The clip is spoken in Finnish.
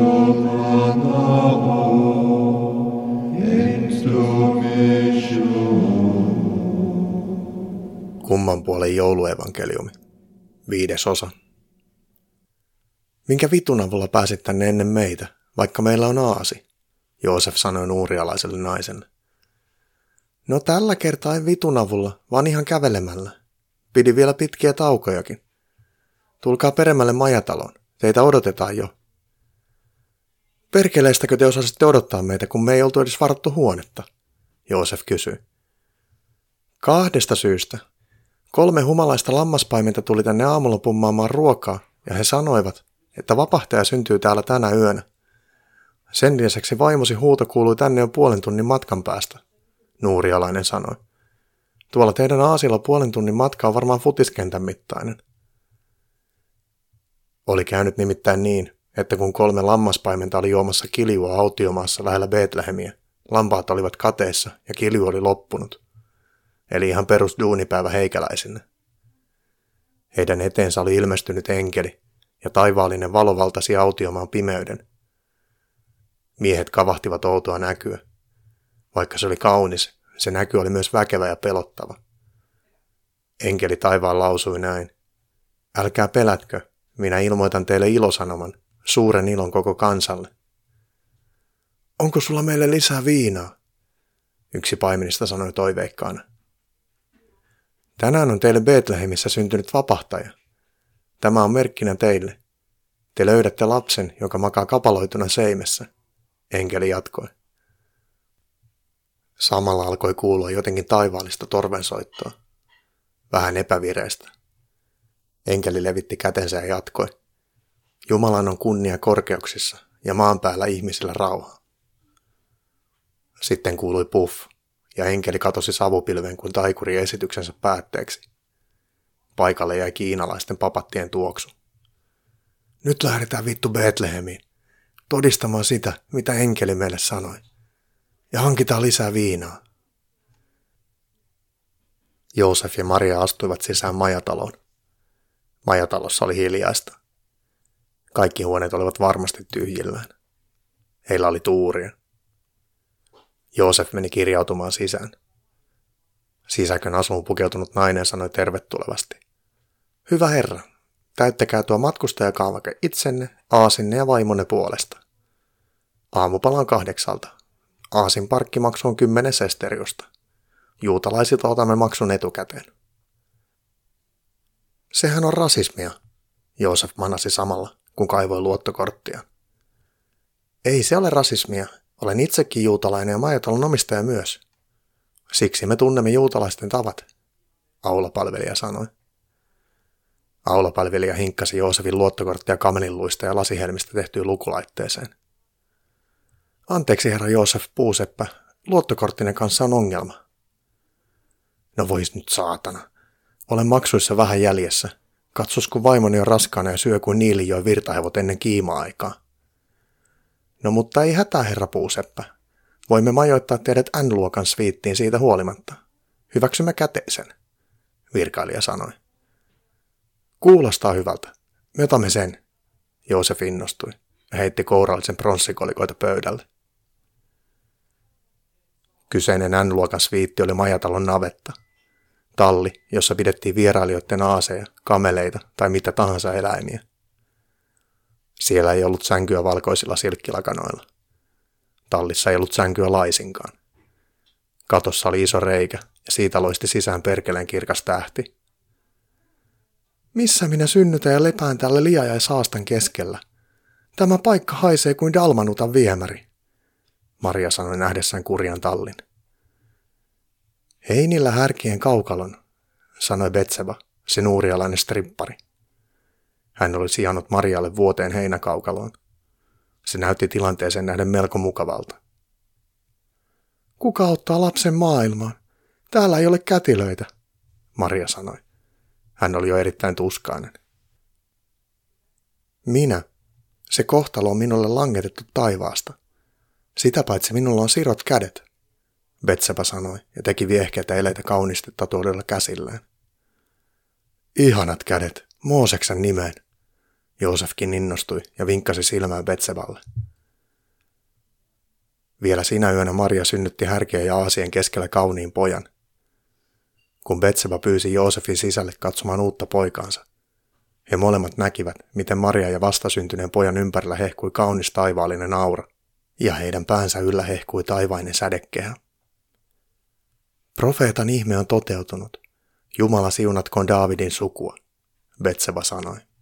Kumman puolen jouluevankeliumi. 5. osa. Minkä vitun avulla pääsit tänne ennen meitä, vaikka meillä on aasi? Joosef sanoi nuurialaiselle naiselle. No tällä kertaa ei vitun avulla, vaan ihan kävelemällä. Pidi vielä pitkiä taukojakin. Tulkaa peremmälle majataloon. Teitä odotetaan jo. Perkeleestäkö te osasitte odottaa meitä, kun me ei oltu edes varattu huonetta? Joosef kysyi. 2 syystä. 3 humalaista lammaspaimenta tuli tänne aamulla pummaamaan ruokaa, ja he sanoivat, että vapahtaja syntyy täällä tänä yönä. Sen lisäksi vaimosi huuto kuului tänne jo 0,5 tunnin matkan päästä, nuurialainen sanoi. Tuolla teidän aasilla 0,5 tunnin matka on varmaan futiskentän mittainen. Oli käynyt nimittäin niin, että kun 3 lammaspaimenta oli juomassa kiljua autiomaassa lähellä Betlehemiä, lampaat olivat kateissa ja kilju oli loppunut. Eli ihan perus duunipäivä heikäläisille. Heidän eteensä oli ilmestynyt enkeli, ja taivaallinen valo valtasi autiomaan pimeyden. Miehet kavahtivat outoa näkyä. Vaikka se oli kaunis, se näky oli myös väkevä ja pelottava. Enkeli taivaan lausui näin. Älkää pelätkö, minä ilmoitan teille ilosanoman, suuren ilon koko kansalle. Onko sulla meille lisää viinaa? Yksi paimenista sanoi toiveikkaana. Tänään on teille Betlehemissä syntynyt vapahtaja. Tämä on merkkinä teille. Te löydätte lapsen, joka makaa kapaloituna seimessä. Enkeli jatkoi. Samalla alkoi kuulua jotenkin taivaallista torvensoittoa. Vähän epävireistä. Enkeli levitti kätensä ja jatkoi. Jumalan on kunnia korkeuksissa ja maan päällä ihmisillä rauha. Sitten kuului puff, ja enkeli katosi savupilveen kuin taikuri esityksensä päätteeksi. Paikalle jäi kiinalaisten papattien tuoksu. Nyt lähdetään vittu Betlehemiin, todistamaan sitä, mitä enkeli meille sanoi. Ja hankitaan lisää viinaa. Joosef ja Maria astuivat sisään majataloon. Majatalossa oli hiljaista. Kaikki huoneet olivat varmasti tyhjillään. Heillä oli tuuria. Joosef meni kirjautumaan sisään. Sisäkön asuun pukeutunut nainen sanoi tervetulevasti. Hyvä herra, täyttäkää tuo matkustajakaavake itsenne, aasinne ja vaimonne puolesta. Aamupala on 8. Aasin parkkimaksu on 10 sesteriusta. Juutalaisilta otamme maksun etukäteen. Sehän on rasismia, Joosef manasi samalla, kun kaivoi luottokorttia. Ei se ole rasismia. Olen itsekin juutalainen ja majatalon omistaja myös. Siksi me tunnemme juutalaisten tavat, aulapalvelija sanoi. Aulapalvelija hinkkasi Joosefin luottokorttia kamelinluista ja lasihelmistä tehtyyn lukulaitteeseen. Anteeksi herra Joosef Puuseppä, luottokorttinen kanssa on ongelma. No vois nyt saatana. Olen maksuissa vähän jäljessä. Katsos kun vaimoni on raskaana ja syö kuin niilijoi virtahevot ennen kiima-aikaa. No mutta ei hätää herra Puuseppä. Voimme majoittaa teidät N-luokan sviittiin siitä huolimatta. Hyväksymme käteisen, virkailija sanoi. Kuulostaa hyvältä. Me otamme sen, Joosef innostui ja heitti kourallisen pronssikolikoita pöydälle. Kyseinen N-luokan sviitti oli majatalon navetta. Talli, jossa pidettiin vierailijoiden aaseja, kameleita tai mitä tahansa eläimiä. Siellä ei ollut sänkyä valkoisilla silkkilakanoilla. Tallissa ei ollut sänkyä laisinkaan. Katossa oli iso reikä ja siitä loisti sisään perkeleen kirkas tähti. Missä minä synnytän ja lepään tällä liajaishaastan keskellä? Tämä paikka haisee kuin Dalmanutan viemäri, Maria sanoi nähdessään kurjan tallin. Heinillä härkien kaukalon, sanoi Betseba, se nuurialainen strippari. Hän oli sijannut Marialle vuoteen heinäkaukaloon. Se näytti tilanteeseen nähden melko mukavalta. Kuka ottaa lapsen maailmaan? Täällä ei ole kätilöitä, Maria sanoi. Hän oli jo erittäin tuskainen. Minä. Se kohtalo on minulle langetettu taivaasta. Sitä paitsi minulla on sirot kädet, Betseba sanoi ja teki viehkeitä eleitä kaunistetta tuoduilla käsillään. Ihanat kädet, Mooseksen nimeen. Joosefkin innostui ja vinkkasi silmää Betseballe. Vielä sinä yönä Maria synnytti härkien ja aasien keskellä kauniin pojan. Kun Betseba pyysi Joosefin sisälle katsomaan uutta poikaansa, he molemmat näkivät, miten Maria ja vastasyntyneen pojan ympärillä hehkui kaunis taivaallinen aura, ja heidän päänsä yllä hehkui taivainen sädekehä. Profeetan ihme on toteutunut. Jumala siunatkoon Daavidin sukua, Betseba sanoi.